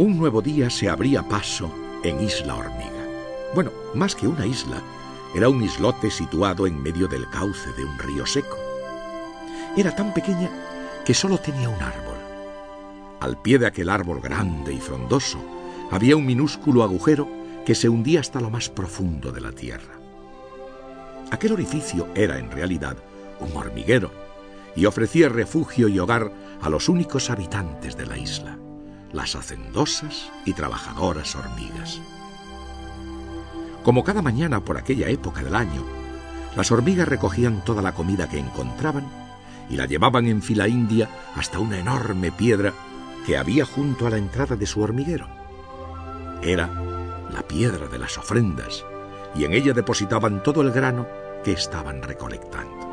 Un nuevo día se abría paso en Isla Hormiga. Bueno, más que una isla, era un islote situado en medio del cauce de un río seco. Era tan pequeña que solo tenía un árbol. Al pie de aquel árbol grande y frondoso había un minúsculo agujero que se hundía hasta lo más profundo de la tierra. Aquel orificio era, en realidad, un hormiguero y ofrecía refugio y hogar a los únicos habitantes de la isla, las hacendosas y trabajadoras hormigas. Como cada mañana por aquella época del año, las hormigas recogían toda la comida que encontraban y la llevaban en fila india hasta una enorme piedra que había junto a la entrada de su hormiguero. Era la piedra de las ofrendas, y en ella depositaban todo el grano que estaban recolectando.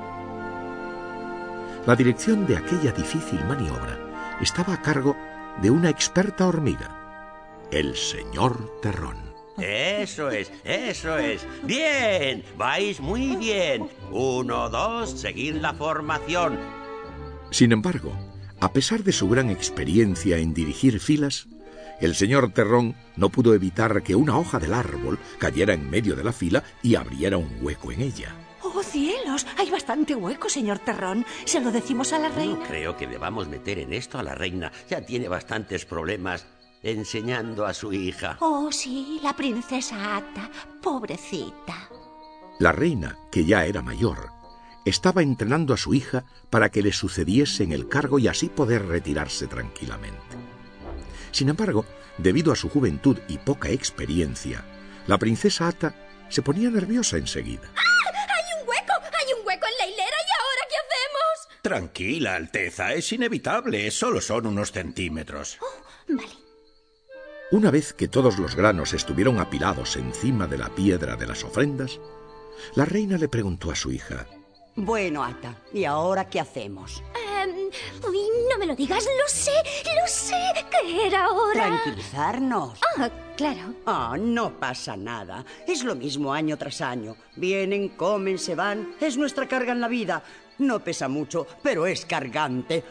La dirección de aquella difícil maniobra estaba a cargo de una experta hormiga, el señor Terrón. Eso es. ¡Bien! ¡Vais muy bien! 1, 2, seguid la formación. Sin embargo, a pesar de su gran experiencia en dirigir filas, el señor Terrón no pudo evitar que una hoja del árbol cayera en medio de la fila y abriera un hueco en ella. ¡Oh, cielos! Hay bastante hueco, señor Terrón. ¿Se lo decimos a la reina? No creo que debamos meter en esto a la reina. Ya tiene bastantes problemas enseñando a su hija. Oh, sí, la princesa Ata. Pobrecita. La reina, que ya era mayor, estaba entrenando a su hija para que le sucediese en el cargo y así poder retirarse tranquilamente. Sin embargo, debido a su juventud y poca experiencia, la princesa Ata se ponía nerviosa enseguida. ¡Hay un hueco en la hilera! ¿Y ahora qué hacemos? Tranquila, Alteza, es inevitable, solo son unos centímetros. Oh, vale. Una vez que todos los granos estuvieron apilados encima de la piedra de las ofrendas, la reina le preguntó a su hija: Bueno, Ata, ¿y ahora qué hacemos? Uy, no me lo digas, lo sé. ¿Qué era ahora? Tranquilizarnos. Ah, claro. No pasa nada. Es lo mismo año tras año. Vienen, comen, se van. Es nuestra carga en la vida. No pesa mucho, pero es cargante.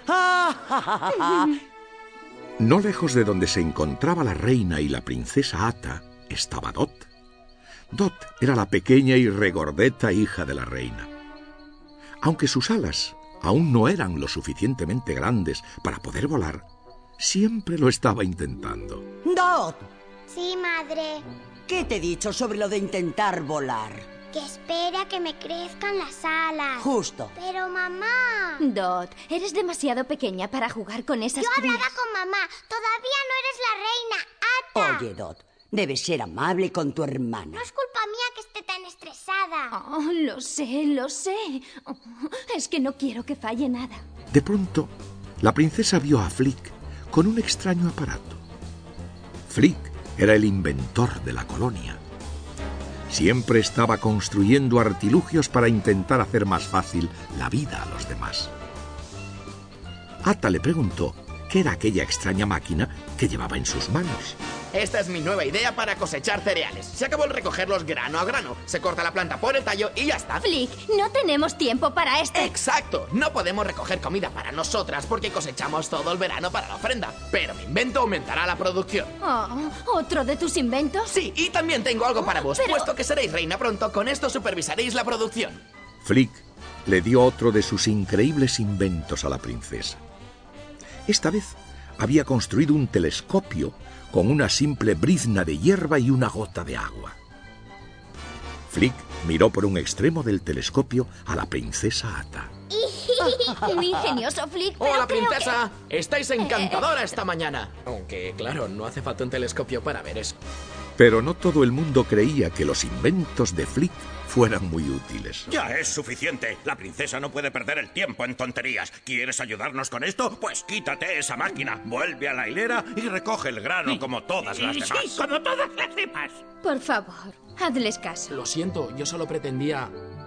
No lejos de donde se encontraba la reina y la princesa Ata estaba Dot. Dot era la pequeña y regordeta hija de la reina. Aunque sus alas aún no eran lo suficientemente grandes para poder volar, siempre lo estaba intentando. ¡Dot! Sí, madre. ¿Qué te he dicho sobre lo de intentar volar? Que espera que me crezcan las alas. Justo. Pero, mamá... Dot, eres demasiado pequeña para jugar con esas Yo hablaba crías. con mamá. Todavía no eres la reina, Ata. Oye, Dot, debes ser amable con tu hermana. No es culpa mía que esté tan estresada. Oh, lo sé. Oh, es que no quiero que falle nada. De pronto, la princesa vio a Flick con un extraño aparato. Flick era el inventor de la colonia. Siempre estaba construyendo artilugios para intentar hacer más fácil la vida a los demás. Ata le preguntó qué era aquella extraña máquina que llevaba en sus manos. Esta es mi nueva idea para cosechar cereales. Se acabó el recogerlos grano a grano. Se corta la planta por el tallo y ya está. Flick, no tenemos tiempo para esto. ¡Exacto! No podemos recoger comida para nosotras porque cosechamos todo el verano para la ofrenda. Pero mi invento aumentará la producción. Oh, ¿otro de tus inventos? Sí, y también tengo algo para vos. Pero... Puesto que seréis reina pronto, con esto supervisaréis la producción. Flick le dio otro de sus increíbles inventos a la princesa. Esta vez había construido un telescopio con una simple brizna de hierba y una gota de agua. Flick miró por un extremo del telescopio a la princesa Ata. Muy ingenioso, Flick, pero ¡Hola, creo princesa! Estáis encantadora esta mañana. Aunque, claro, no hace falta un telescopio para ver eso. Pero no todo el mundo creía que los inventos de Flick fueran muy útiles. Ya es suficiente. La princesa no puede perder el tiempo en tonterías. ¿Quieres ayudarnos con esto? Pues quítate esa máquina, vuelve a la hilera y recoge el grano como todas las demás. Sí, como todas las demás. Por favor, hazles caso. Lo siento, yo solo pretendía...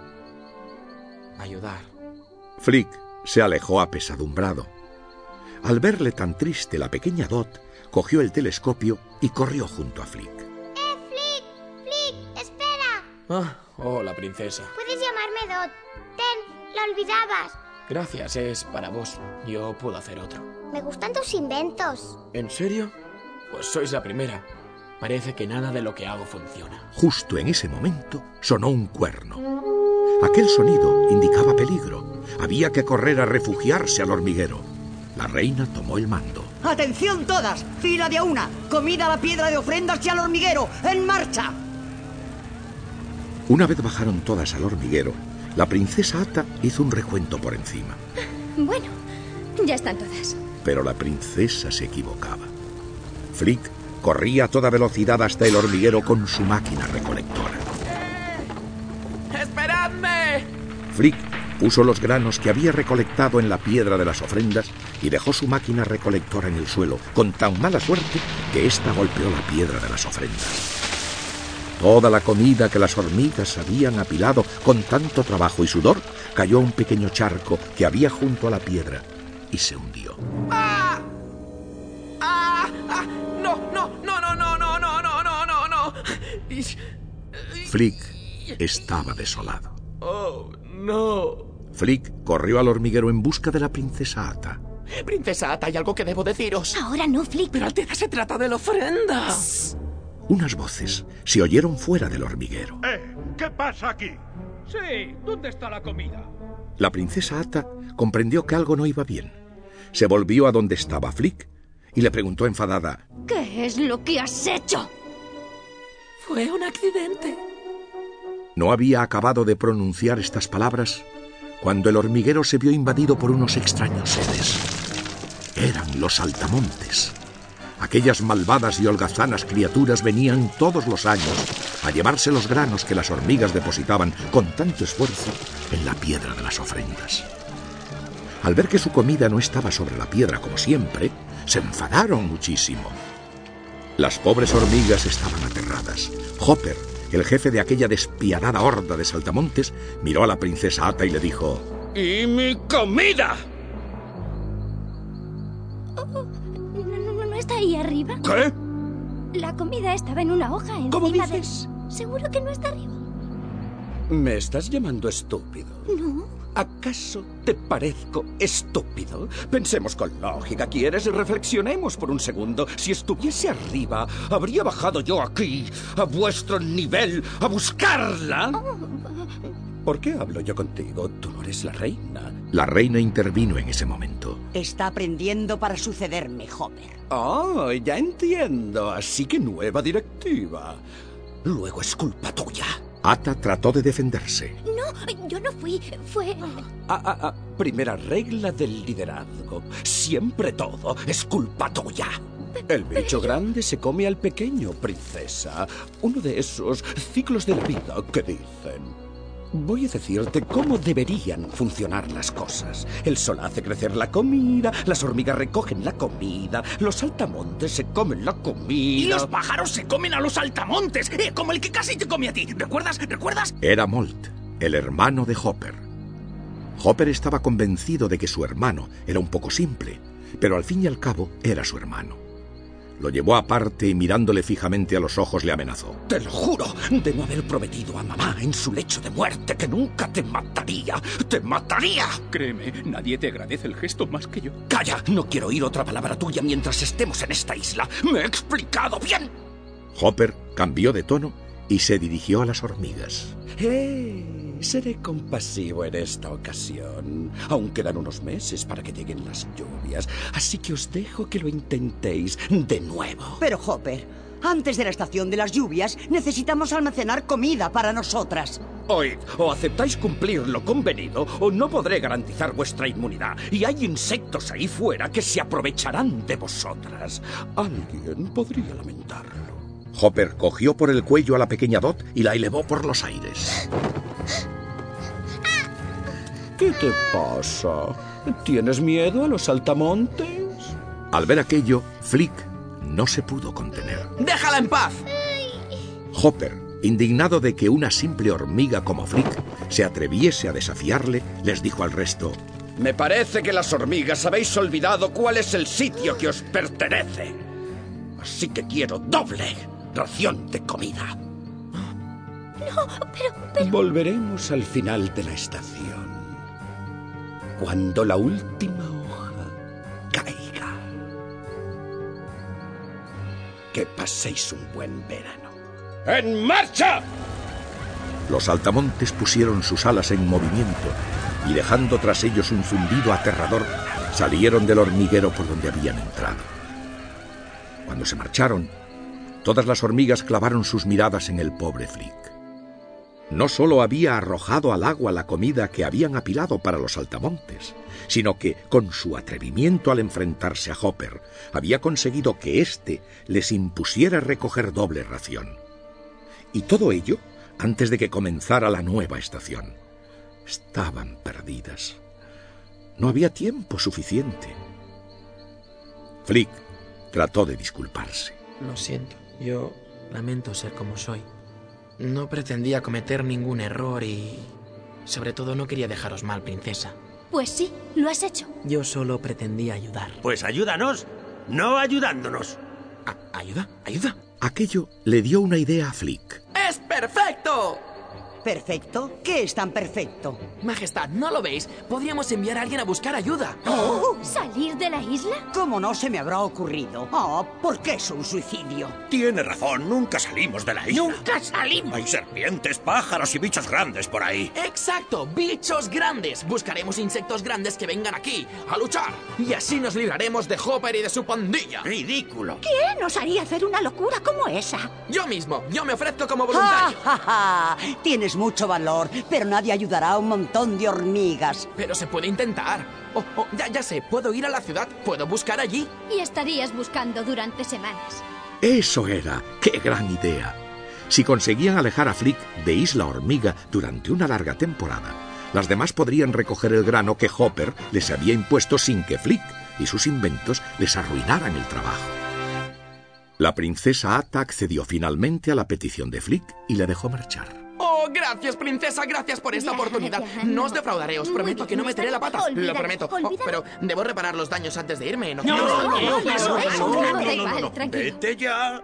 ayudar. Flick se alejó apesadumbrado. Al verle tan triste, la pequeña Dot cogió el telescopio y corrió junto a Flick. Flick, espera. Hola, princesa. Puedes llamarme Dot. Ten, la olvidabas. Gracias, es para vos. Yo puedo hacer otro. Me gustan tus inventos. ¿En serio? Pues sois la primera. Parece que nada de lo que hago funciona. Justo en ese momento sonó un cuerno. Aquel sonido indicaba peligro. Había que correr a refugiarse al hormiguero. La reina tomó el mando. ¡Atención todas! ¡Fila de a una! ¡Comida a la piedra de ofrendas y al hormiguero! ¡En marcha! Una vez bajaron todas al hormiguero, la princesa Ata hizo un recuento por encima. Bueno, ya están todas. Pero la princesa se equivocaba. Flick corría a toda velocidad hasta el hormiguero con su máquina recolectora. ¡Esperadme! Flick puso los granos que había recolectado en la piedra de las ofrendas y dejó su máquina recolectora en el suelo, con tan mala suerte que ésta golpeó la piedra de las ofrendas. Toda la comida que las hormigas habían apilado con tanto trabajo y sudor cayó a un pequeño charco que había junto a la piedra y se hundió. ¡Ah! ¡Ah! ¡Ah! ¡No, no, no, no, no, no, no, no, no, no, no! Flick estaba desolado. ¡Oh, no! Flick corrió al hormiguero en busca de la princesa Ata. Princesa Ata, hay algo que debo deciros. Ahora no, Flick. Pero Alteza, se trata de la ofrenda. Unas voces se oyeron fuera del hormiguero. ¿Qué pasa aquí? Sí, ¿dónde está la comida? La princesa Ata comprendió que algo no iba bien. Se volvió a donde estaba Flick y le preguntó enfadada: ¿Qué es lo que has hecho? Fue un accidente. No había acabado de pronunciar estas palabras cuando el hormiguero se vio invadido por unos extraños seres. Eran los saltamontes. Aquellas malvadas y holgazanas criaturas venían todos los años a llevarse los granos que las hormigas depositaban con tanto esfuerzo en la piedra de las ofrendas. Al ver que su comida no estaba sobre la piedra como siempre, se enfadaron muchísimo. Las pobres hormigas estaban aterradas. Hopper, el jefe de aquella despiadada horda de saltamontes, miró a la princesa Ata y le dijo: ¡Y mi comida! ¿No está ahí arriba? ¿Qué? La comida estaba en una hoja encima. ¿Cómo dices? ¿Seguro que no está arriba? ¿Me estás llamando estúpido? No. ¿Acaso te parezco estúpido? Pensemos con lógica, ¿quieres? Reflexionemos por un segundo. Si estuviese arriba, ¿habría bajado yo aquí, a vuestro nivel, a buscarla? ¿Por qué hablo yo contigo? Tú no eres la reina. La reina intervino en ese momento. Está aprendiendo para sucederme, Hopper. Oh, ya entiendo. Así que nueva directiva. Luego es culpa tuya. Ata trató de defenderse. No, yo no fui. Fue... Primera regla del liderazgo. Siempre todo es culpa tuya. El bicho grande se come al pequeño, princesa. Uno de esos ciclos de la vida que dicen. Voy a decirte cómo deberían funcionar las cosas. El sol hace crecer la comida, las hormigas recogen la comida, los saltamontes se comen la comida... Y los pájaros se comen a los saltamontes, como el que casi te come a ti. ¿Recuerdas? Era Molt, el hermano de Hopper. Hopper estaba convencido de que su hermano era un poco simple, pero al fin y al cabo era su hermano. Lo llevó aparte y mirándole fijamente a los ojos le amenazó. Te lo juro, de no haber prometido a mamá en su lecho de muerte que nunca te mataría. ¡Te mataría! Créeme, nadie te agradece el gesto más que yo. ¡Calla! No quiero oír otra palabra tuya mientras estemos en esta isla. ¿Me he explicado bien? Hopper cambió de tono y se dirigió a las hormigas. Seré compasivo en esta ocasión. Aún quedan unos meses para que lleguen las lluvias, así que os dejo que lo intentéis de nuevo. Pero, Hopper, antes de la estación de las lluvias, necesitamos almacenar comida para nosotras. Oíd, o aceptáis cumplir lo convenido, o no podré garantizar vuestra inmunidad. Y hay insectos ahí fuera que se aprovecharán de vosotras. Alguien podría lamentarlo. Hopper cogió por el cuello a la pequeña Dot y la elevó por los aires. ¿Qué te pasa? ¿Tienes miedo a los saltamontes? Al ver aquello, Flick no se pudo contener. ¡Déjala en paz! Hopper, indignado de que una simple hormiga como Flick se atreviese a desafiarle, les dijo al resto: Me parece que las hormigas habéis olvidado cuál es el sitio que os pertenece. Así que quiero doble ración de comida. No, pero... Volveremos al final de la estación. Cuando la última hoja caiga. Que paséis un buen verano. ¡En marcha! Los saltamontes pusieron sus alas en movimiento y, dejando tras ellos un zumbido aterrador, salieron del hormiguero por donde habían entrado. Cuando se marcharon, todas las hormigas clavaron sus miradas en el pobre Flick. No solo había arrojado al agua la comida que habían apilado para los saltamontes, sino que, con su atrevimiento al enfrentarse a Hopper, había conseguido que éste les impusiera recoger doble ración. Y todo ello antes de que comenzara la nueva estación. Estaban perdidas. No había tiempo suficiente. Flick trató de disculparse. Lo siento, yo lamento ser como soy. No pretendía cometer ningún error y... sobre todo no quería dejaros mal, princesa. Pues sí, lo has hecho. Yo solo pretendía ayudar. Pues ayúdanos, no ayudándonos. ¿Ayuda? ¿Ayuda? Aquello le dio una idea a Flick. ¡Es perfecto! ¿Perfecto? ¿Qué es tan perfecto? Majestad, ¿no lo veis? Podríamos enviar a alguien a buscar ayuda. ¡Oh! ¿Salir de la isla? ¿Cómo no se me habrá ocurrido? ¿Por qué es un suicidio? Tiene razón, nunca salimos de la isla. ¡Nunca salimos! Hay serpientes, pájaros y bichos grandes por ahí. ¡Exacto! ¡Bichos grandes! Buscaremos insectos grandes que vengan aquí a luchar. Y así nos libraremos de Hopper y de su pandilla. ¡Ridículo! ¿Qué nos haría hacer una locura como esa? Yo mismo. Yo me ofrezco como voluntario. ¡Ja, ja, ja! Tienes mucho valor, pero nadie ayudará a un montón de hormigas. Pero se puede intentar. Ya sé. Puedo ir a la ciudad. Puedo buscar allí. Y estarías buscando durante semanas. ¡Eso era! ¡Qué gran idea! Si conseguían alejar a Flick de Isla Hormiga durante una larga temporada, las demás podrían recoger el grano que Hopper les había impuesto sin que Flick y sus inventos les arruinaran el trabajo. La princesa Ata accedió finalmente a la petición de Flick y le dejó marchar. ¡Oh, gracias, princesa! Gracias por esta oportunidad. No os defraudaré, os prometo que no meteré la pata. Lo prometo. Pero debo reparar los daños antes de irme. No, ¡Vete ya!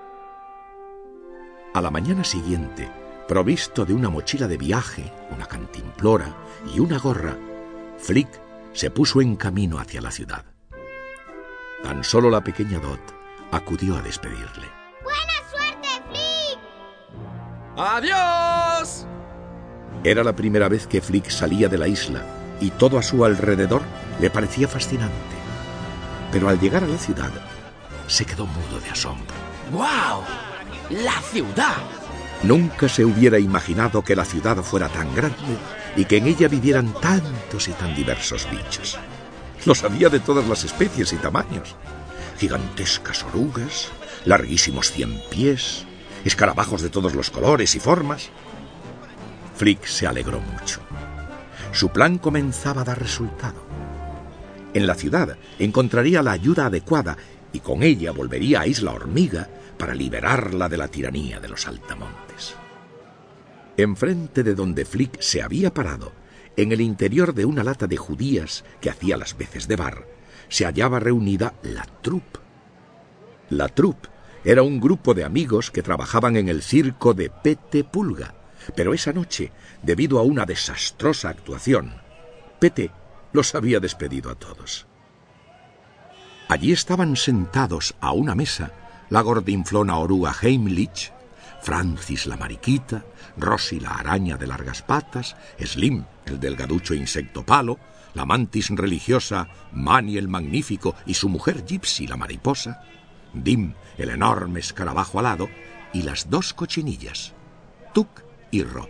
A la mañana siguiente, provisto de una mochila de viaje, una cantimplora y una gorra, Flick se puso en camino hacia la ciudad. Tan solo la pequeña Dot acudió a despedirle. ¡Buena suerte, Flick! ¡Adiós! Era la primera vez que Flick salía de la isla y todo a su alrededor le parecía fascinante. Pero al llegar a la ciudad, se quedó mudo de asombro. ¡Guau! ¡La ciudad! Nunca se hubiera imaginado que la ciudad fuera tan grande y que en ella vivieran tantos y tan diversos bichos. Los había de todas las especies y tamaños. Gigantescas orugas, larguísimos 100 pies, escarabajos de todos los colores y formas. Flick se alegró mucho. Su plan comenzaba a dar resultado. En la ciudad encontraría la ayuda adecuada y con ella volvería a Isla Hormiga para liberarla de la tiranía de los saltamontes. Enfrente de donde Flick se había parado, en el interior de una lata de judías que hacía las veces de bar, se hallaba reunida la troupe. La troupe era un grupo de amigos que trabajaban en el circo de Pete Pulga, pero esa noche, debido a una desastrosa actuación, Pete los había despedido a todos. Allí estaban sentados a una mesa la gordinflona oruga Heimlich, Francis la mariquita, Rosy la araña de largas patas, Slim el delgaducho insecto palo, la mantis religiosa Mani el magnífico y su mujer Gypsy la mariposa, Dim el enorme escarabajo alado y las dos cochinillas, Tuk y Ro.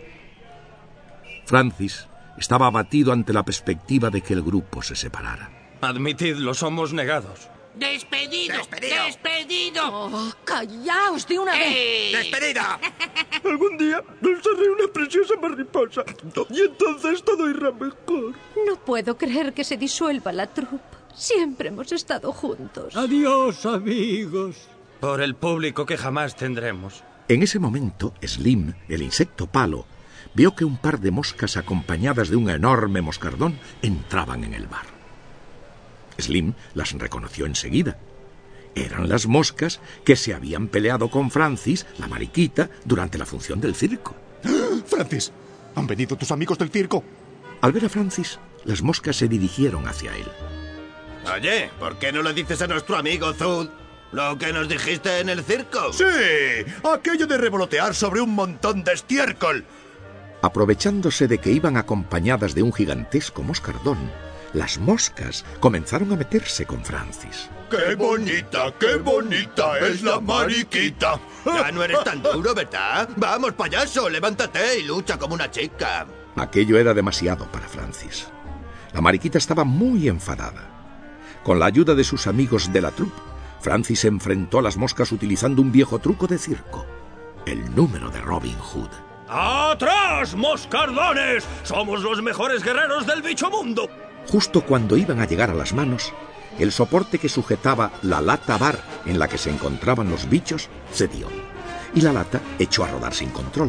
Francis estaba abatido ante la perspectiva de que el grupo se separara. Admitidlo, somos negados. ¡Despedido! ¡Despedido! Oh, ¡callaos de una vez! ¡Despedida! Algún día nos haré una preciosa mariposa y entonces todo irá mejor. No puedo creer que se disuelva la troupe. Siempre hemos estado juntos. Adiós, amigos. Por el público que jamás tendremos. En ese momento, Slim, el insecto palo, vio que un par de moscas acompañadas de un enorme moscardón entraban en el bar. Slim las reconoció enseguida. Eran las moscas que se habían peleado con Francis, la mariquita, durante la función del circo. ¡Francis! ¿Han venido tus amigos del circo? Al ver a Francis, las moscas se dirigieron hacia él. Oye, ¿por qué no le dices a nuestro amigo Zud ¿Lo que nos dijiste en el circo? ¡Sí! Aquello de revolotear sobre un montón de estiércol. Aprovechándose de que iban acompañadas de un gigantesco moscardón, las moscas comenzaron a meterse con Francis. ¡Qué bonita es la mariquita! Ya no eres tan duro, ¿verdad? Vamos, payaso, levántate y lucha como una chica. Aquello era demasiado para Francis. La mariquita estaba muy enfadada. Con la ayuda de sus amigos de la troupe, Francis enfrentó a las moscas utilizando un viejo truco de circo, el número de Robin Hood. ¡Atrás, moscardones! ¡Somos los mejores guerreros del bicho mundo! Justo cuando iban a llegar a las manos, el soporte que sujetaba la lata bar en la que se encontraban los bichos cedió, y la lata echó a rodar sin control.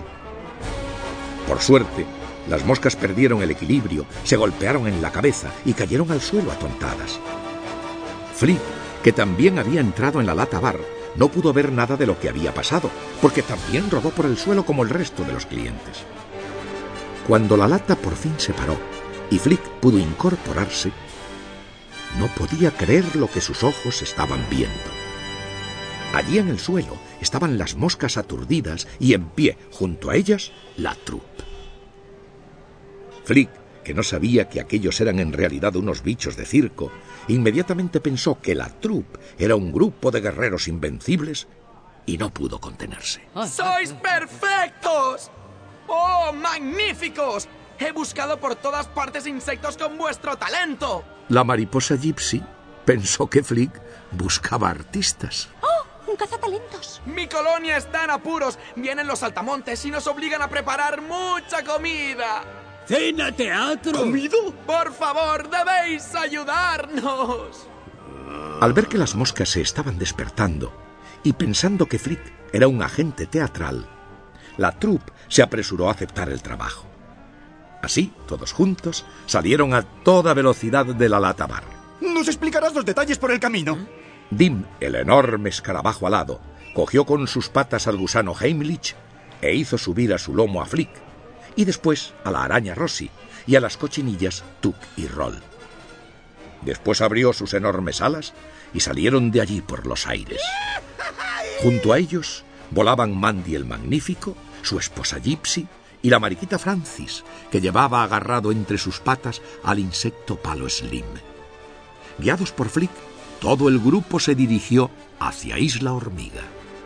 Por suerte, las moscas perdieron el equilibrio, se golpearon en la cabeza y cayeron al suelo atontadas. Flick, que también había entrado en la lata bar, no pudo ver nada de lo que había pasado, porque también rodó por el suelo como el resto de los clientes. Cuando la lata por fin se paró y Flick pudo incorporarse, no podía creer lo que sus ojos estaban viendo. Allí en el suelo estaban las moscas aturdidas y en pie, junto a ellas, la troupe. Flick, que no sabía que aquellos eran en realidad unos bichos de circo, inmediatamente pensó que la troupe era un grupo de guerreros invencibles y no pudo contenerse. ¡Sois perfectos! ¡Oh, magníficos! He buscado por todas partes insectos con vuestro talento. La mariposa Gypsy pensó que Flick buscaba artistas. ¡Oh, un cazatalentos! Mi colonia está en apuros. Vienen los saltamontes y nos obligan a preparar mucha comida. ¡Cena, teatro! ¿Comido? Por favor, debéis ayudarnos. Al ver que las moscas se estaban despertando y pensando que Flick era un agente teatral, la troupe se apresuró a aceptar el trabajo. Así, todos juntos, salieron a toda velocidad de la lata bar. ¿Nos explicarás los detalles por el camino? Dim, el enorme escarabajo alado, cogió con sus patas al gusano Heimlich e hizo subir a su lomo a Flick, y después a la araña Rossi y a las cochinillas Tuck y Roll. Después abrió sus enormes alas y salieron de allí por los aires. Junto a ellos volaban Mandy el Magnífico, su esposa Gypsy y la mariquita Francis, que llevaba agarrado entre sus patas al insecto Palo Slim. Guiados por Flick, todo el grupo se dirigió hacia Isla Hormiga.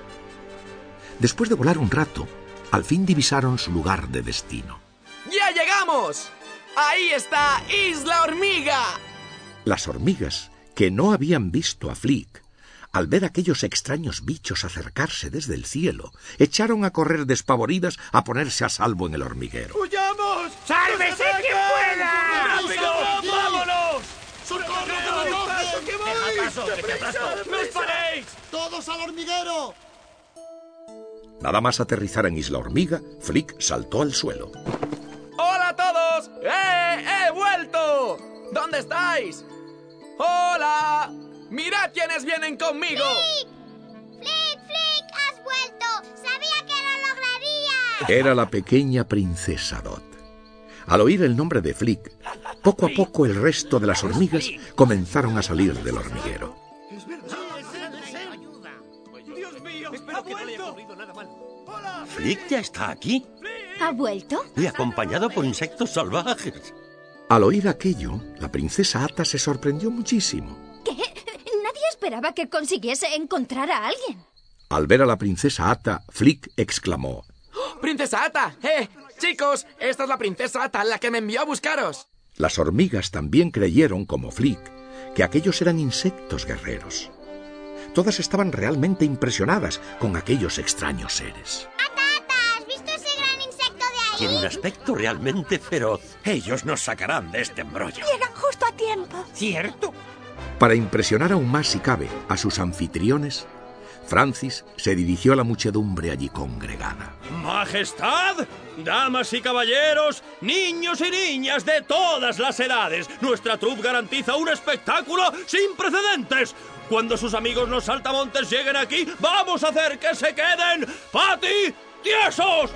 Después de volar un rato, al fin divisaron su lugar de destino. ¡Ya llegamos! ¡Ahí está Isla Hormiga! Las hormigas, que no habían visto a Flick, al ver aquellos extraños bichos acercarse desde el cielo, echaron a correr despavoridas a ponerse a salvo en el hormiguero. ¡Huyamos! ¡Sálvese quien pueda! ¡Rápido! ¡Vámonos! ¡Socorro! ¡Que vais! ¡No os paréis! ¡Todos al hormiguero! Nada más aterrizar en Isla Hormiga, Flick saltó al suelo. ¡Hola a todos! ¡He vuelto! ¿Dónde estáis? ¡Hola! ¡Mirad quiénes vienen conmigo! ¡Flick! ¡Has vuelto! ¡Sabía que lo lograrías! Era la pequeña princesa Dot. Al oír el nombre de Flick, poco a poco el resto de las hormigas comenzaron a salir del hormiguero. ¿Flick ya está aquí? ¿Ha vuelto? Y acompañado por insectos salvajes. Al oír aquello, la princesa Ata se sorprendió muchísimo. ¿Qué? Nadie esperaba que consiguiese encontrar a alguien. Al ver a la princesa Ata, Flick exclamó: ¡Princesa Ata! Chicos, esta es la princesa Ata, la que me envió a buscaros. Las hormigas también creyeron, como Flick, que aquellos eran insectos guerreros. Todas estaban realmente impresionadas con aquellos extraños seres. ¡Ata! ¿Has visto ese gran insecto de ahí? Tiene un aspecto realmente feroz. Ellos nos sacarán de este embrollo. Llegan justo a tiempo. ¿Cierto? Para impresionar aún más, si cabe, a sus anfitriones, Francis se dirigió a la muchedumbre allí congregada. ¡Majestad! Damas y caballeros, niños y niñas de todas las edades, nuestra troupe garantiza un espectáculo sin precedentes. Cuando sus amigos los saltamontes lleguen aquí, vamos a hacer que se queden tiesos.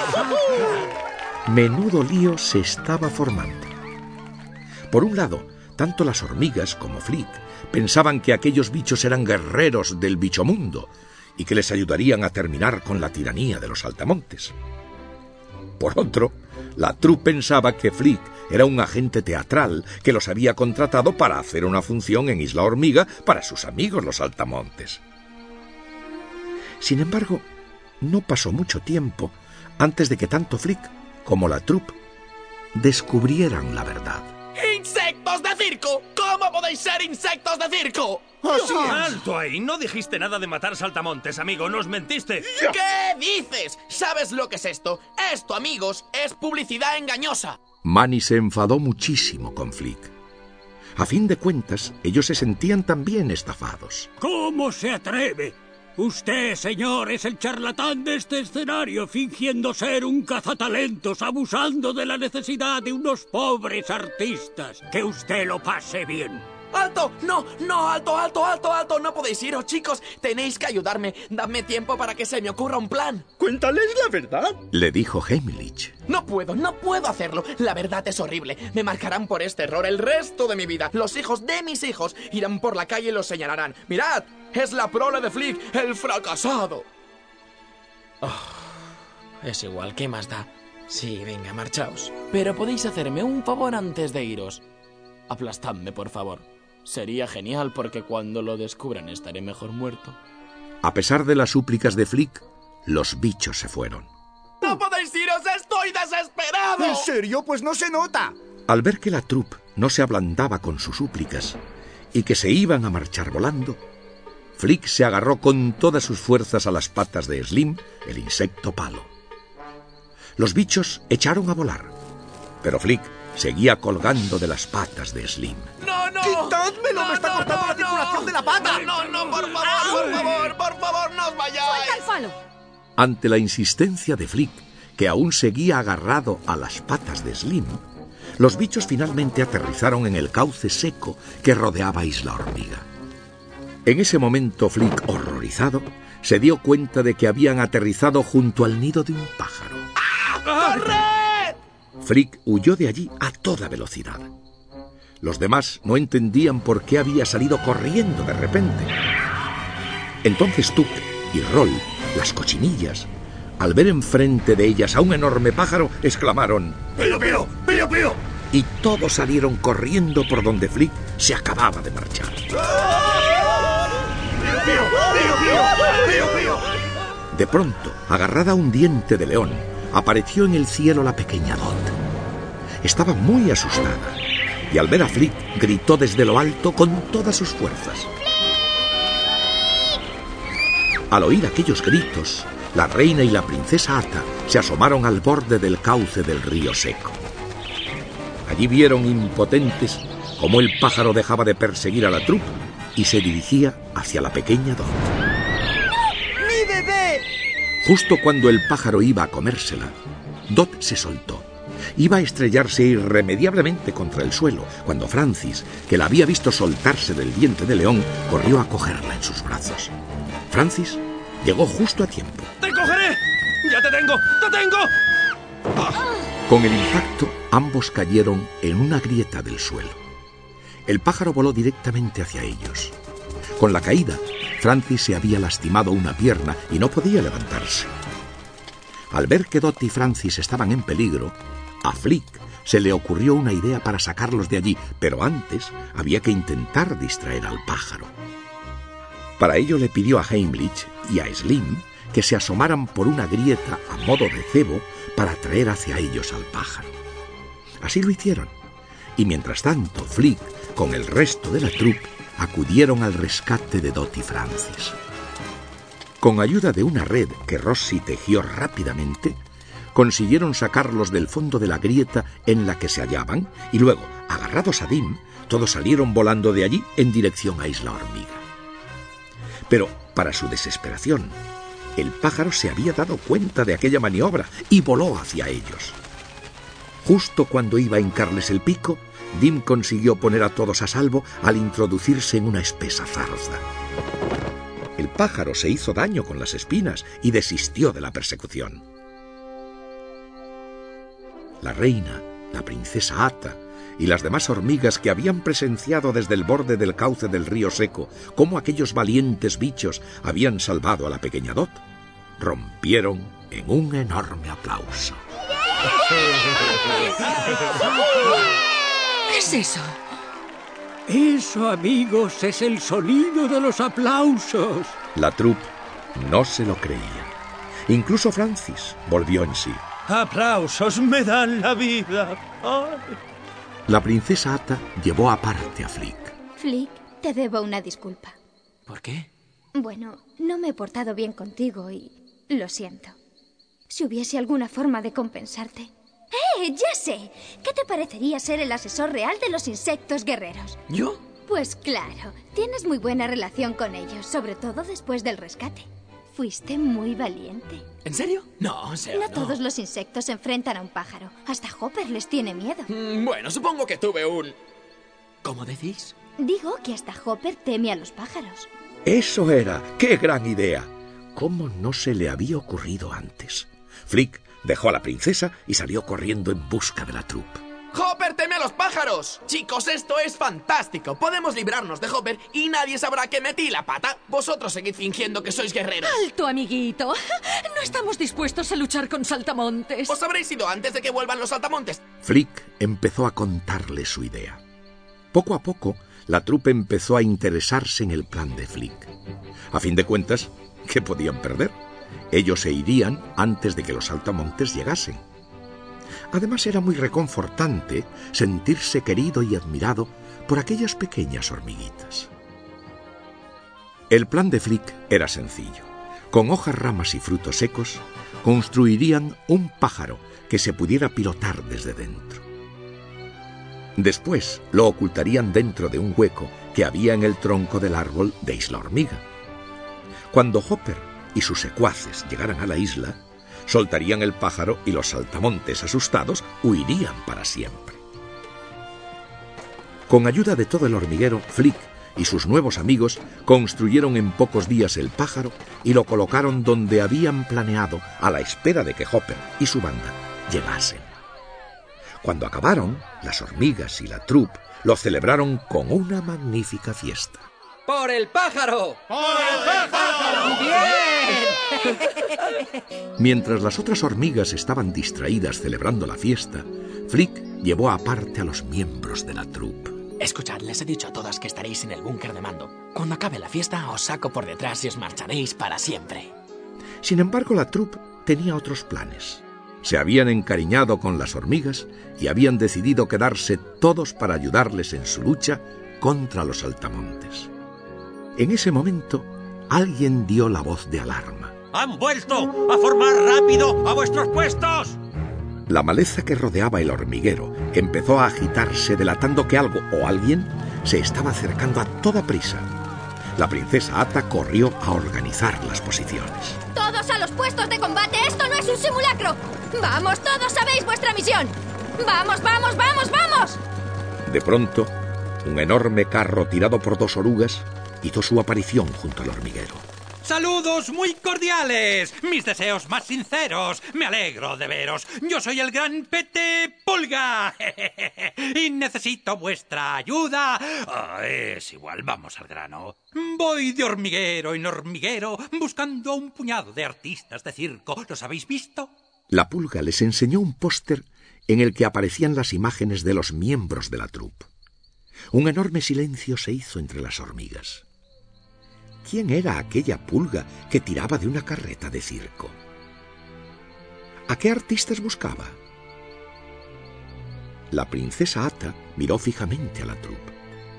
Menudo lío se estaba formando. Por un lado, Tanto las hormigas como Flick pensaban que aquellos bichos eran guerreros del bichomundo y que les ayudarían a terminar con la tiranía de los saltamontes. Por otro, la troupe pensaba que Flick era un agente teatral que los había contratado para hacer una función en Isla Hormiga para sus amigos los saltamontes. Sin embargo, no pasó mucho tiempo antes de que tanto Flick como la troupe descubrieran la verdad. ¡Insectos de circo! ¿Cómo podéis ser insectos de circo? ¡Así es! ¡Alto ahí! No dijiste nada de matar saltamontes, amigo. ¡Nos mentiste! ¿Qué dices? ¿Sabes lo que es esto? Esto, amigos, es publicidad engañosa. Manny se enfadó muchísimo con Flick. A fin de cuentas, ellos se sentían también estafados. ¿Cómo se atreve? Usted, señor, es el charlatán de este escenario, fingiendo ser un cazatalentos, abusando de la necesidad de unos pobres artistas. Que usted lo pase bien. ¡Alto! ¡No! ¡Alto! No podéis iros, chicos. Tenéis que ayudarme. Dadme tiempo para que se me ocurra un plan. Cuéntales la verdad, le dijo Heimlich. No puedo hacerlo. La verdad es horrible. Me marcarán por este error el resto de mi vida. Los hijos de mis hijos irán por la calle y los señalarán. ¡Mirad! Es la prole de Flick, el fracasado. Es igual, ¿qué más da? Sí, venga, marchaos. Pero podéis hacerme un favor antes de iros. Aplastadme, por favor. Sería genial porque cuando lo descubran estaré mejor muerto. A pesar de las súplicas de Flick, los bichos se fueron. ¡No podéis iros! ¡Estoy desesperado! ¿En serio? Pues no se nota. Al ver que la troupe no se ablandaba con sus súplicas y que se iban a marchar volando, Flick se agarró con todas sus fuerzas a las patas de Slim, el insecto palo. Los bichos echaron a volar, pero Flick seguía colgando de las patas de Slim. ¡No! ¡Quitádmelo! ¡Me está cortando la circulación de la pata! ¡No! ¡Por favor, no os vayáis! ¡Suelta el palo! Ante la insistencia de Flick, que aún seguía agarrado a las patas de Slim, los bichos finalmente aterrizaron en el cauce seco que rodeaba Isla Hormiga. En ese momento, Flick, horrorizado, se dio cuenta de que habían aterrizado junto al nido de un pájaro. ¡Corred! Flick huyó de allí a toda velocidad. Los demás no entendían por qué había salido corriendo de repente. Entonces Tuck y Roll, las cochinillas, al ver enfrente de ellas a un enorme pájaro, exclamaron ¡Pío, pío! ¡Pío, pío! Y todos salieron corriendo por donde Flick se acababa de marchar. De pronto, agarrada a un diente de león, apareció en el cielo la pequeña Dot. Estaba muy asustada y al ver a Flick gritó desde lo alto con todas sus fuerzas. Al oír aquellos gritos, la reina y la princesa Ata se asomaron al borde del cauce del río seco. Allí vieron impotentes cómo el pájaro dejaba de perseguir a la troupe y se dirigía hacia la pequeña Dot. ¡No! ¡Mi bebé! Justo cuando el pájaro iba a comérsela, Dot se soltó. Iba a estrellarse irremediablemente contra el suelo, cuando Francis, que la había visto soltarse del diente de león, corrió a cogerla en sus brazos. Francis llegó justo a tiempo. ¡Te cogeré! ¡Ya te tengo! ¡Te tengo! Con el impacto, ambos cayeron en una grieta del suelo. El pájaro voló directamente hacia ellos. Con la caída, Francis se había lastimado una pierna y no podía levantarse. Al ver que Dot y Francis estaban en peligro, a Flick se le ocurrió una idea para sacarlos de allí, pero antes había que intentar distraer al pájaro. Para ello le pidió a Heimlich y a Slim que se asomaran por una grieta a modo de cebo para atraer hacia ellos al pájaro. Así lo hicieron, y mientras tanto Flick, con el resto de la troupe, acudieron al rescate de Dot y Francis. Con ayuda de una red que Rossi tejió rápidamente, consiguieron sacarlos del fondo de la grieta en la que se hallaban y luego, agarrados a Dim, todos salieron volando de allí en dirección a Isla Hormiga. Pero, para su desesperación, el pájaro se había dado cuenta de aquella maniobra y voló hacia ellos. Justo cuando iba a hincarles el pico, Dim consiguió poner a todos a salvo al introducirse en una espesa zarza. El pájaro se hizo daño con las espinas y desistió de la persecución. La reina, la princesa Ata y las demás hormigas que habían presenciado desde el borde del cauce del río seco cómo aquellos valientes bichos habían salvado a la pequeña Dot, rompieron en un enorme aplauso. ¿Qué es eso? Eso, amigos, es el sonido de los aplausos. La troupe no se lo creía. Incluso Francis volvió en sí. ¡Aplausos me dan la vida! ¡Ay! La princesa Ata llevó aparte a Flick. Flick, te debo una disculpa. ¿Por qué? Bueno, no me he portado bien contigo y lo siento. Si hubiese alguna forma de compensarte... ¡Ya sé! ¿Qué te parecería ser el asesor real de los insectos guerreros? ¿Yo? Pues claro, tienes muy buena relación con ellos, sobre todo después del rescate. Fuiste muy valiente. ¿En serio? No, en serio. No todos los insectos se enfrentan a un pájaro. Hasta Hopper les tiene miedo. Bueno, supongo que tuve un... ¿Cómo decís? Digo que hasta Hopper teme a los pájaros. ¡Eso era! ¡Qué gran idea! ¿Cómo no se le había ocurrido antes? Flick dejó a la princesa y salió corriendo en busca de la troupe. ¡Hopper teme a los pájaros! Chicos, esto es fantástico. Podemos librarnos de Hopper y nadie sabrá que metí la pata. Vosotros seguid fingiendo que sois guerreros. ¡Alto, amiguito! No estamos dispuestos a luchar con saltamontes. Os habréis ido antes de que vuelvan los saltamontes. Flick empezó a contarle su idea. Poco a poco, la troupe empezó a interesarse en el plan de Flick. A fin de cuentas, ¿qué podían perder? Ellos se irían antes de que los saltamontes llegasen. Además, era muy reconfortante sentirse querido y admirado por aquellas pequeñas hormiguitas. El plan de Flick era sencillo. Con hojas, ramas y frutos secos, construirían un pájaro que se pudiera pilotar desde dentro. Después lo ocultarían dentro de un hueco que había en el tronco del árbol de Isla Hormiga. Cuando Hopper y sus secuaces llegaran a la isla, soltarían el pájaro y los saltamontes, asustados, huirían para siempre. Con ayuda de todo el hormiguero, Flick y sus nuevos amigos construyeron en pocos días el pájaro y lo colocaron donde habían planeado, a la espera de que Hopper y su banda llegasen. Cuando acabaron, las hormigas y la troupe lo celebraron con una magnífica fiesta. ¡Por el pájaro! ¡Por el pájaro! ¡Bien! Mientras las otras hormigas estaban distraídas celebrando la fiesta, Flick llevó aparte a los miembros de la troupe. Escuchad, les he dicho a todas que estaréis en el búnker de mando. Cuando acabe la fiesta, os saco por detrás y os marcharéis para siempre. Sin embargo, la troupe tenía otros planes. Se habían encariñado con las hormigas y habían decidido quedarse todos para ayudarles en su lucha contra los saltamontes. En ese momento, alguien dio la voz de alarma. ¡Han vuelto! ¡A formar rápido! ¡A vuestros puestos! La maleza que rodeaba el hormiguero empezó a agitarse, delatando que algo o alguien se estaba acercando a toda prisa. La princesa Ata corrió a organizar las posiciones. ¡Todos a los puestos de combate! ¡Esto no es un simulacro! ¡Vamos, todos sabéis vuestra misión! ¡Vamos, vamos, vamos, vamos! De pronto, un enorme carro tirado por dos orugas hizo su aparición junto al hormiguero. ¡Saludos muy cordiales! ¡Mis deseos más sinceros! ¡Me alegro de veros! ¡Yo soy el gran Pete Pulga! ¡Y necesito vuestra ayuda! Es igual, vamos al grano. Voy de hormiguero en hormiguero buscando a un puñado de artistas de circo. ¿Los habéis visto? La pulga les enseñó un póster en el que aparecían las imágenes de los miembros de la troupe. Un enorme silencio se hizo entre las hormigas. ¿Quién era aquella pulga que tiraba de una carreta de circo? ¿A qué artistas buscaba? La princesa Ata miró fijamente a la troupe.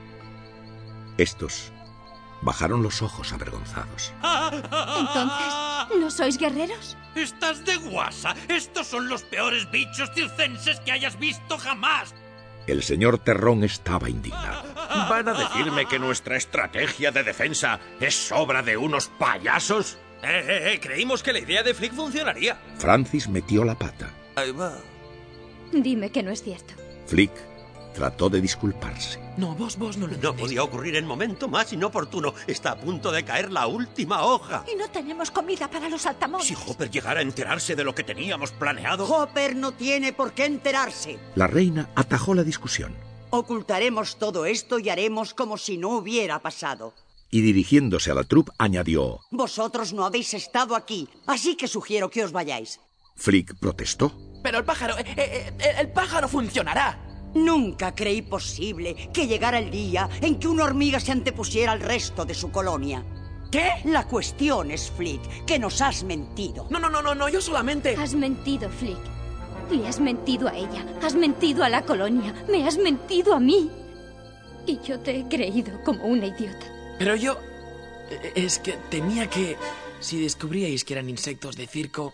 Estos bajaron los ojos avergonzados. Entonces, ¿no sois guerreros? ¡Estás de guasa! ¡Estos son los peores bichos circenses que hayas visto jamás! El señor Terrón estaba indignado. ¿Van a decirme que nuestra estrategia de defensa es obra de unos payasos? Creímos que la idea de Flick funcionaría. Francis metió la pata. Ahí va. Dime que no es cierto. Flick trató de disculparse. No, vos no lo entendéis. No podía ocurrir en momento más inoportuno. Está a punto de caer la última hoja. Y no tenemos comida para los saltamontes. Si Hopper llegara a enterarse de lo que teníamos planeado... Hopper no tiene por qué enterarse. La reina atajó la discusión. Ocultaremos todo esto y haremos como si no hubiera pasado. Y dirigiéndose a la troupe, añadió: Vosotros no habéis estado aquí, así que sugiero que os vayáis. Flick protestó. Pero el pájaro funcionará. Nunca creí posible que llegara el día en que una hormiga se antepusiera al resto de su colonia. ¿Qué? La cuestión es, Flick, que nos has mentido. No, yo solamente... Has mentido, Flick. Le has mentido a ella, has mentido a la colonia, me has mentido a mí. Y yo te he creído como una idiota. Pero yo... Es que temía que... Si descubríais que eran insectos de circo...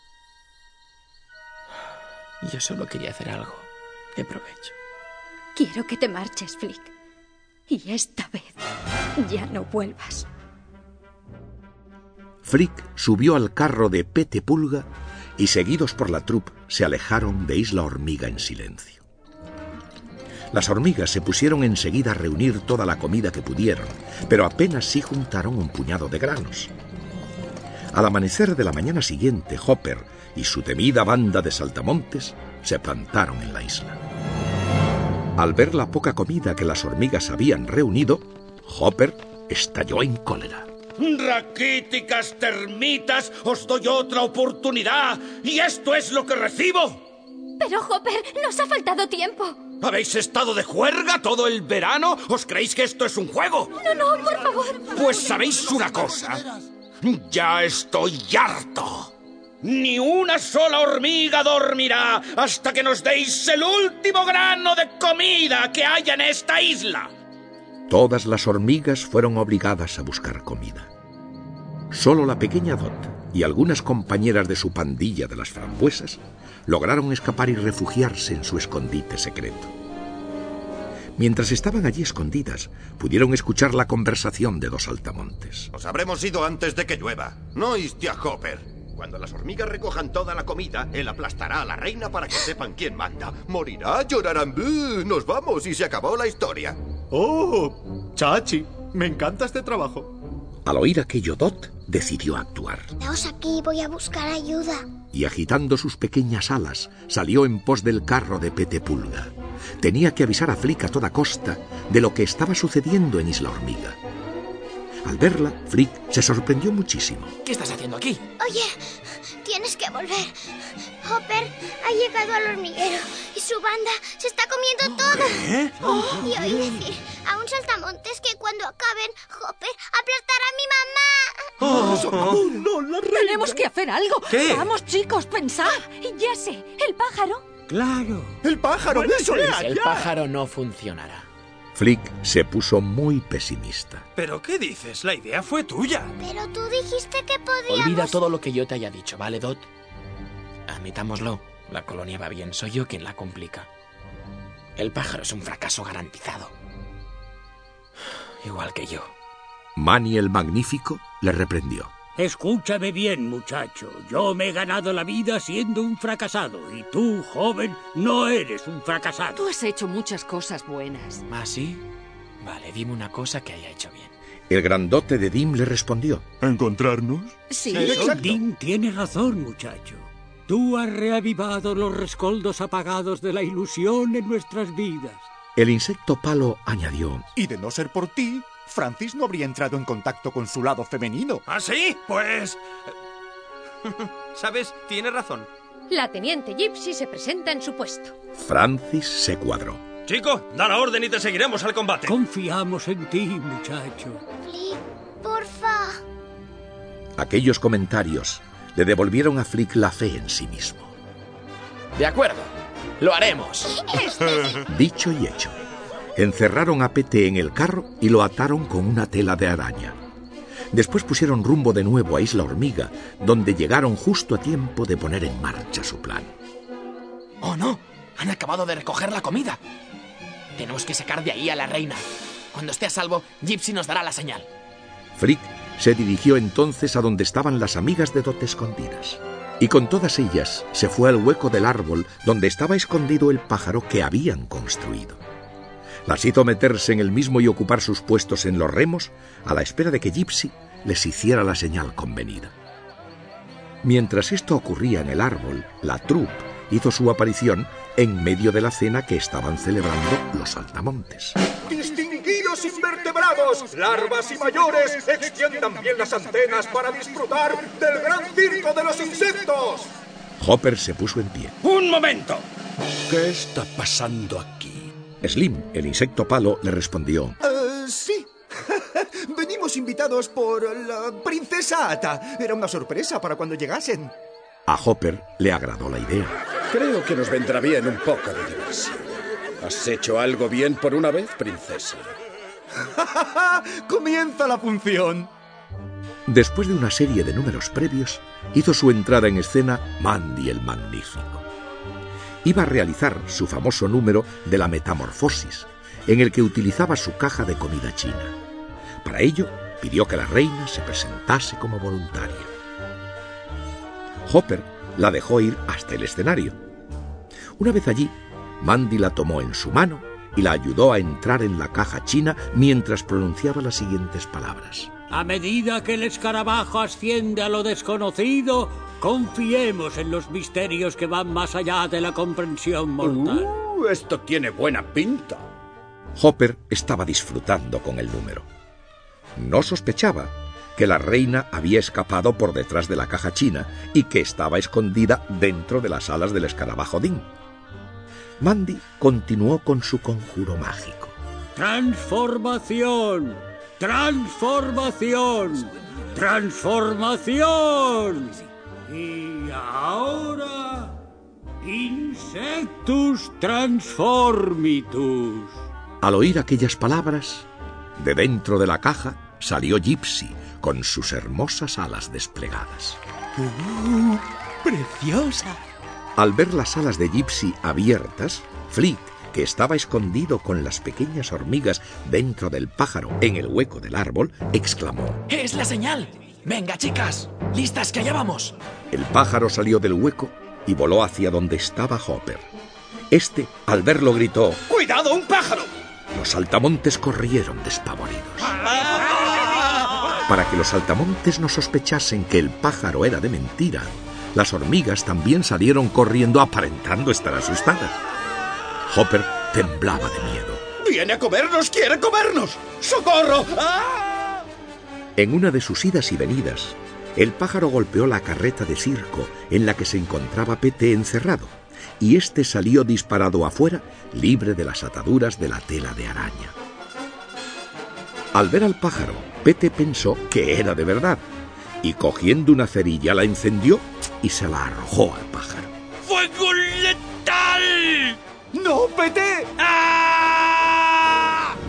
Yo solo quería hacer algo de provecho. Quiero que te marches, Flick. Y esta vez ya no vuelvas. Flick subió al carro de Pete Pulga y, seguidos por la troupe, se alejaron de Isla Hormiga en silencio. Las hormigas se pusieron enseguida a reunir toda la comida que pudieron, pero apenas sí juntaron un puñado de granos. Al amanecer de la mañana siguiente, Hopper y su temida banda de saltamontes se plantaron en la isla. Al ver la poca comida que las hormigas habían reunido, Hopper estalló en cólera. ¡Raquíticas termitas! ¡Os doy otra oportunidad! ¡Y esto es lo que recibo! Pero, Hopper, nos ha faltado tiempo. ¿Habéis estado de juerga todo el verano? ¿Os creéis que esto es un juego? No, por favor. Pues sabéis una cosa. Ya estoy harto. Ni una sola hormiga dormirá hasta que nos deis el último grano de comida que haya en esta isla. Todas las hormigas fueron obligadas a buscar comida. Solo la pequeña Dot y algunas compañeras de su pandilla de las frambuesas lograron escapar y refugiarse en su escondite secreto. Mientras estaban allí escondidas, pudieron escuchar la conversación de dos saltamontes. Nos habremos ido antes de que llueva. ¿No oíste a Hopper? Cuando las hormigas recojan toda la comida, él aplastará a la reina para que sepan quién manda. Morirá, llorarán. Nos vamos y se acabó la historia. ¡Oh! Chachi, me encanta este trabajo. Al oír aquello, Dot decidió actuar. Quedaos aquí, voy a buscar ayuda. Y agitando sus pequeñas alas, salió en pos del carro de Pete Pulga. Tenía que avisar a Flick a toda costa de lo que estaba sucediendo en Isla Hormiga. Al verla, Flick se sorprendió muchísimo. ¿Qué estás haciendo aquí? Oye, tienes que volver. Hopper ha llegado al hormiguero y su banda se está comiendo todo. ¿Qué? Y oí decir a un saltamontes que cuando acaben, Hopper aplastará a mi mamá. ¡No, la reina! ¡Tenemos que hacer algo! ¿Qué? ¡Vamos, chicos, pensad! Ya sé, el pájaro. ¡Claro! ¡El pájaro! ¡Eso es! El pájaro no funcionará. Flick se puso muy pesimista. ¿Pero qué dices? La idea fue tuya. Pero tú dijiste que podíamos... Olvida todo lo que yo te haya dicho, ¿vale, Dot? Admitámoslo, la colonia va bien, soy yo quien la complica. El pájaro es un fracaso garantizado. Igual que yo. Manny el Magnífico le reprendió. Escúchame bien, muchacho. Yo me he ganado la vida siendo un fracasado. Y tú, joven, no eres un fracasado. Tú has hecho muchas cosas buenas. ¿Ah, sí? Vale, dime una cosa que haya hecho bien. El grandote de Dim le respondió. ¿Encontrarnos? Sí, Dim tiene razón, muchacho. Tú has reavivado los rescoldos apagados de la ilusión en nuestras vidas. El insecto palo añadió. Y de no ser por ti, Francis no habría entrado en contacto con su lado femenino. ¿Ah, sí? Pues... ¿Sabes? Tiene razón. La teniente Gypsy se presenta en su puesto. Francis se cuadró. Chico, da la orden y te seguiremos al combate. Confiamos en ti, muchacho. Flick, porfa. Aquellos comentarios le devolvieron a Flick la fe en sí mismo. De acuerdo, lo haremos. Dicho y hecho. Encerraron a Pete en el carro y lo ataron con una tela de araña. Después pusieron rumbo de nuevo a Isla Hormiga, donde llegaron justo a tiempo de poner en marcha su plan. ¡Oh, no! Han acabado de recoger la comida. Tenemos que sacar de ahí a la reina. Cuando esté a salvo, Gypsy nos dará la señal. Flick se dirigió entonces a donde estaban las amigas de Dot escondidas. Y con todas ellas se fue al hueco del árbol donde estaba escondido el pájaro que habían construido. Las hizo meterse en el mismo y ocupar sus puestos en los remos a la espera de que Gypsy les hiciera la señal convenida. Mientras esto ocurría en el árbol, la troupe hizo su aparición en medio de la cena que estaban celebrando los saltamontes. Distinguidos invertebrados, larvas y mayores, extiendan bien las antenas para disfrutar del gran circo de los insectos. Hopper se puso en pie. ¡Un momento! ¿Qué está pasando aquí? Slim, el insecto palo, le respondió. Sí. Venimos invitados por la princesa Ata. Era una sorpresa para cuando llegasen. A Hopper le agradó la idea. Creo que nos vendrá bien un poco de diversión. ¿Has hecho algo bien por una vez, princesa? ¡Comienza la función! Después de una serie de números previos, hizo su entrada en escena Mandy el Magnífico. Iba a realizar su famoso número de la metamorfosis, en el que utilizaba su caja de comida china. Para ello, pidió que la reina se presentase como voluntaria. Hopper la dejó ir hasta el escenario. Una vez allí, Mandy la tomó en su mano y la ayudó a entrar en la caja china mientras pronunciaba las siguientes palabras. A medida que el escarabajo asciende a lo desconocido, confiemos en los misterios que van más allá de la comprensión mortal. Esto tiene buena pinta. Hopper estaba disfrutando con el número. No sospechaba que la reina había escapado por detrás de la caja china y que estaba escondida dentro de las alas del escarabajo Dean. Mandy continuó con su conjuro mágico. ¡Transformación! ¡Transformación! ¡Transformación! Y ahora... Insectus transformitus. Al oír aquellas palabras, de dentro de la caja salió Gypsy con sus hermosas alas desplegadas. ¡Preciosa! Al ver las alas de Gypsy abiertas, Flick, que estaba escondido con las pequeñas hormigas dentro del pájaro en el hueco del árbol, exclamó: ¡Es la señal! ¡Venga, chicas! ¡Listas, que allá vamos! El pájaro salió del hueco y voló hacia donde estaba Hopper. Este, al verlo, gritó: ¡Cuidado, un pájaro! Los saltamontes corrieron despavoridos. Para que los saltamontes no sospechasen que el pájaro era de mentira, las hormigas también salieron corriendo aparentando estar asustadas. Hopper temblaba de miedo. ¡Viene a comernos! ¡Quiere comernos! ¡Socorro! ¡Ah! En una de sus idas y venidas, el pájaro golpeó la carreta de circo en la que se encontraba Pete encerrado, y éste salió disparado afuera, libre de las ataduras de la tela de araña. Al ver al pájaro, Pete pensó que era de verdad, y cogiendo una cerilla la encendió y se la arrojó al pájaro. ¡Fuego letal! ¡No, Pete! ¡Ah!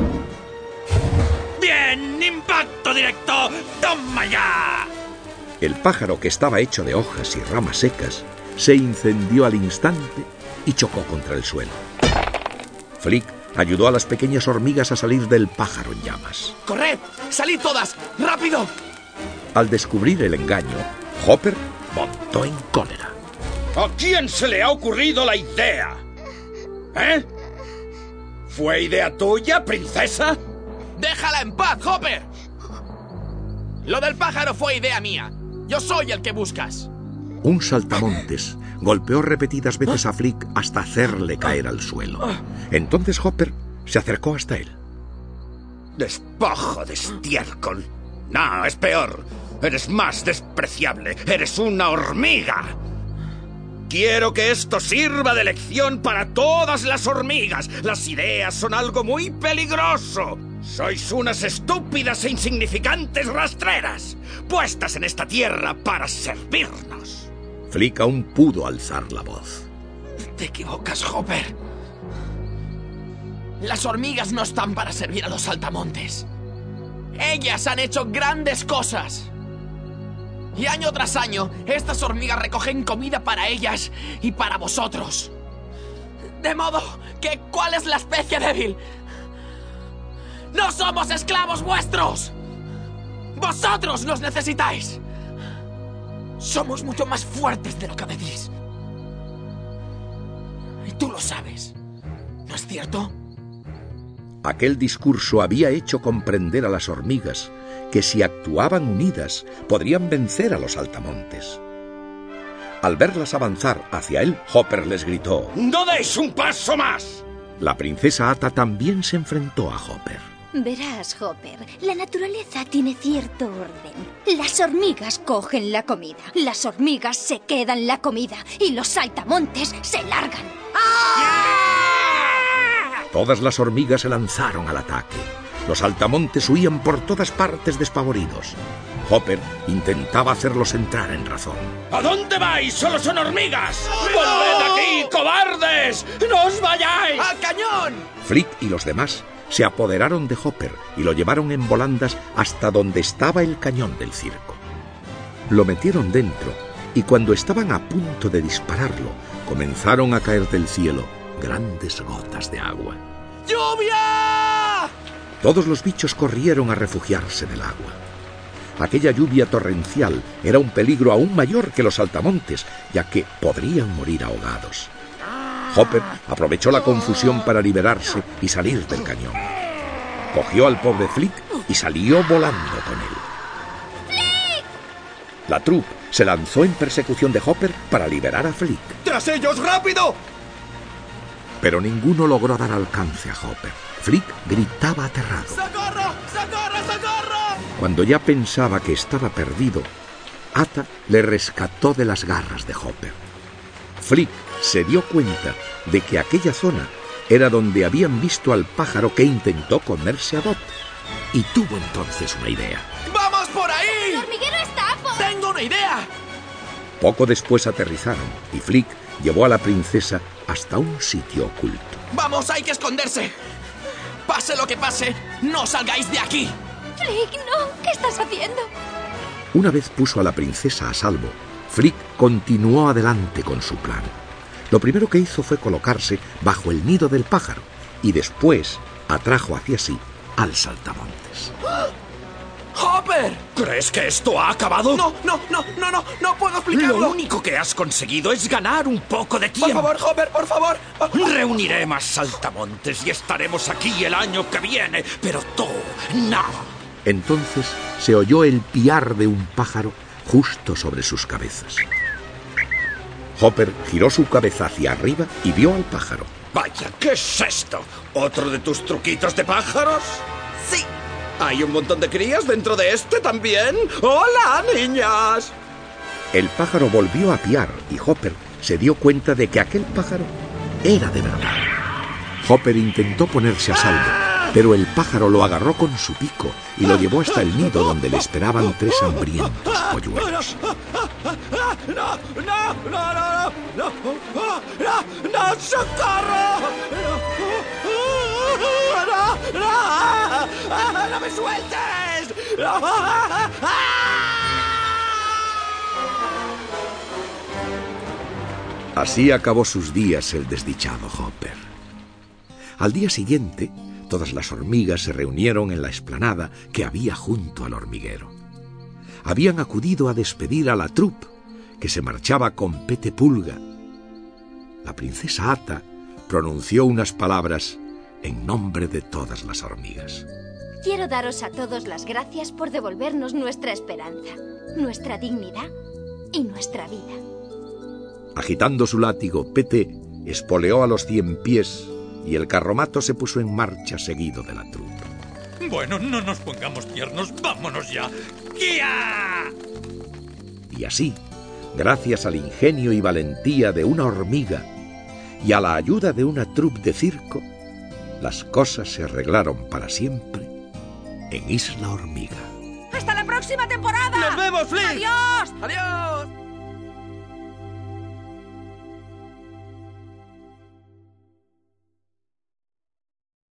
¡Bien! ¡Impacto directo! ¡Toma ya! El pájaro, que estaba hecho de hojas y ramas secas, se incendió al instante y chocó contra el suelo. Flick ayudó a las pequeñas hormigas a salir del pájaro en llamas. ¡Corred! ¡Salid todas! ¡Rápido! Al descubrir el engaño, Hopper montó en cólera. ¿A quién se le ha ocurrido la idea? ¿Eh? ¿Fue idea tuya, princesa? ¡Déjala en paz, Hopper! Lo del pájaro fue idea mía. Yo soy el que buscas. Un saltamontes golpeó repetidas veces a Flick hasta hacerle caer al suelo. Entonces Hopper se acercó hasta él. ¡Despojo de estiércol! No, es peor. Eres más despreciable. Eres una hormiga. Quiero que esto sirva de lección para todas las hormigas. Las ideas son algo muy peligroso. Sois unas estúpidas e insignificantes rastreras, puestas en esta tierra para servirnos. Flick aún pudo alzar la voz. Te equivocas, Hopper. Las hormigas no están para servir a los saltamontes. Ellas han hecho grandes cosas. Y año tras año, estas hormigas recogen comida para ellas y para vosotros. De modo que, ¿cuál es la especie débil? ¡No somos esclavos vuestros! ¡Vosotros nos necesitáis! Somos mucho más fuertes de lo que decís. Y tú lo sabes, ¿no es cierto? Aquel discurso había hecho comprender a las hormigas que si actuaban unidas podrían vencer a los saltamontes. Al verlas avanzar hacia él, Hopper les gritó: ¡No deis un paso más! La princesa Ata también se enfrentó a Hopper. Verás, Hopper, la naturaleza tiene cierto orden. Las hormigas cogen la comida, las hormigas se quedan la comida y los saltamontes se largan. Todas las hormigas se lanzaron al ataque. Los saltamontes huían por todas partes despavoridos. Hopper intentaba hacerlos entrar en razón. ¿A dónde vais? ¡Solo son hormigas! ¡Volved aquí, cobardes! ¡No os vayáis! ¡Al cañón! Flick y los demás se apoderaron de Hopper y lo llevaron en volandas hasta donde estaba el cañón del circo. Lo metieron dentro y cuando estaban a punto de dispararlo, comenzaron a caer del cielo grandes gotas de agua. ¡Lluvia! Todos los bichos corrieron a refugiarse del agua. Aquella lluvia torrencial era un peligro aún mayor que los saltamontes, ya que podrían morir ahogados. Hopper aprovechó la confusión para liberarse y salir del cañón. Cogió al pobre Flick y salió volando con él. ¡Flick! La troupe se lanzó en persecución de Hopper para liberar a Flick. ¡Tras ellos, rápido! Pero ninguno logró dar alcance a Hopper. Flick gritaba aterrado. ¡Socorro! ¡Socorro! ¡Socorro! Cuando ya pensaba que estaba perdido, Ata le rescató de las garras de Hopper. Flick se dio cuenta de que aquella zona era donde habían visto al pájaro que intentó comerse a Dot, y tuvo entonces una idea. ¡Vamos por ahí! ¡El hormiguero está por... ¡Tengo una idea! Poco después aterrizaron y Flick llevó a la princesa hasta un sitio oculto. ¡Vamos, hay que esconderse! Pase lo que pase, no salgáis de aquí. Flick, no, ¿qué estás haciendo? Una vez puso a la princesa a salvo, Flick continuó adelante con su plan. Lo primero que hizo fue colocarse bajo el nido del pájaro y después atrajo hacia sí al saltamontes. ¡Hopper! ¿Crees que esto ha acabado? No puedo explicarlo. Lo único que has conseguido es ganar un poco de tiempo. Por favor, Hopper, por favor. Reuniré más saltamontes y estaremos aquí el año que viene, pero tú, nada. Entonces se oyó el piar de un pájaro justo sobre sus cabezas. Hopper giró su cabeza hacia arriba y vio al pájaro. Vaya, ¿qué es esto? ¿Otro de tus truquitos de pájaros? Sí. ¿Hay un montón de crías dentro de este también? ¡Hola, niñas! El pájaro volvió a piar y Hopper se dio cuenta de que aquel pájaro era de verdad. Hopper intentó ponerse a salvo, pero el pájaro lo agarró con su pico y lo llevó hasta el nido donde le esperaban 3 hambrientos polluelos. ¡No, socorro! ¡No me sueltes! Así acabó sus días el desdichado Hopper. Al día siguiente, todas las hormigas se reunieron en la explanada que había junto al hormiguero. Habían acudido a despedir a la troupe, que se marchaba con Pete Pulga. La princesa Ata pronunció unas palabras en nombre de todas las hormigas. Quiero daros a todos las gracias por devolvernos nuestra esperanza, nuestra dignidad y nuestra vida. Agitando su látigo, Pete espoleó a los 100 pies y el carromato se puso en marcha seguido de la troupe. Bueno, no nos pongamos tiernos, vámonos ya. ¡Guía! Y así, gracias al ingenio y valentía de una hormiga y a la ayuda de una troupe de circo, las cosas se arreglaron para siempre en Isla Hormiga. ¡Hasta la próxima temporada! ¡Nos vemos, Flick! ¡Adiós! ¡Adiós!